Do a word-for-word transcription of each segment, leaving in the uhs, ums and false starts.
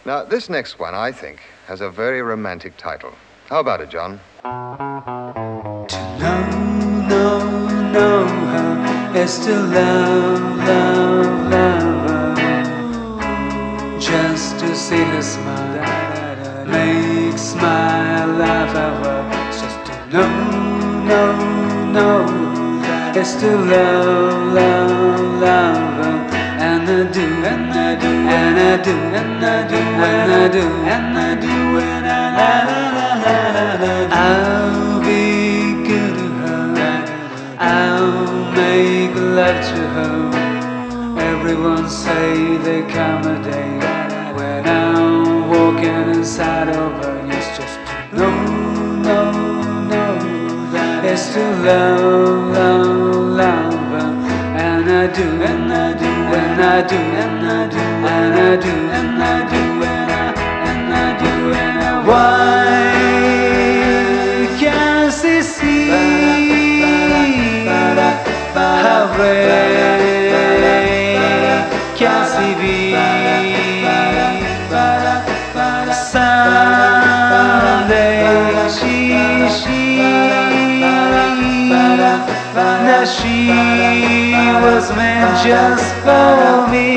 Now, this next one, I think, has a very romantic title. How about it, John? To know, know, know her is to love, love, love her. Just to see her smile makes my life ever. Just to know, know, know is to love, love, love her. And I do, and I do, and I do, and I do, and I do, and I do, and I la la la la la. I'll be good to her. I'll make love to her. Everyone say there come a day when I'm walking inside of her. It's just to know, know, know that it's to love, love, love her. And I do, and I do, and I do, and I do, and I do, and I do, and I, and I do, and I. Why can't she see how rare can she be? Someday she, she, now she was meant just for me.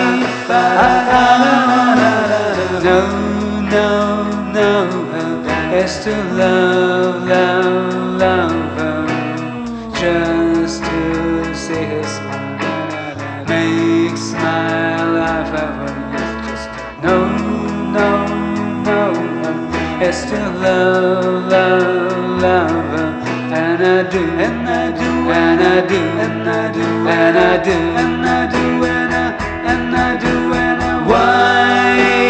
No, no, no, it's to love, love, love her. Just to see her smile makes my life ever. Just no, no, no, it's to love, love, love her. And I do, and I do, and I do, and I do, and I do, and I do, and I, and I do, and I. Why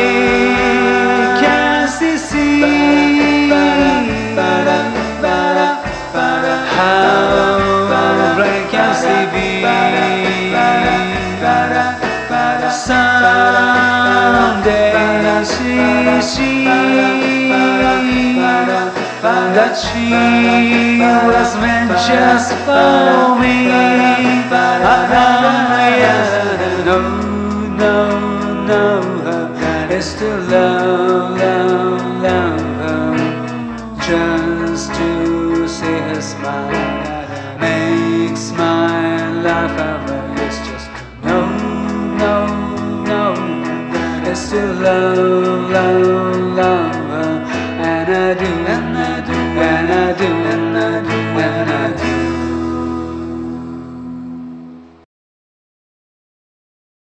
can't she see how bright can she be? Someday she, she that she was meant just for me. No, no, no, it's to love, love, love her. Just to see her smile makes my life ever. It's just no, no, no, it's to love, love, love.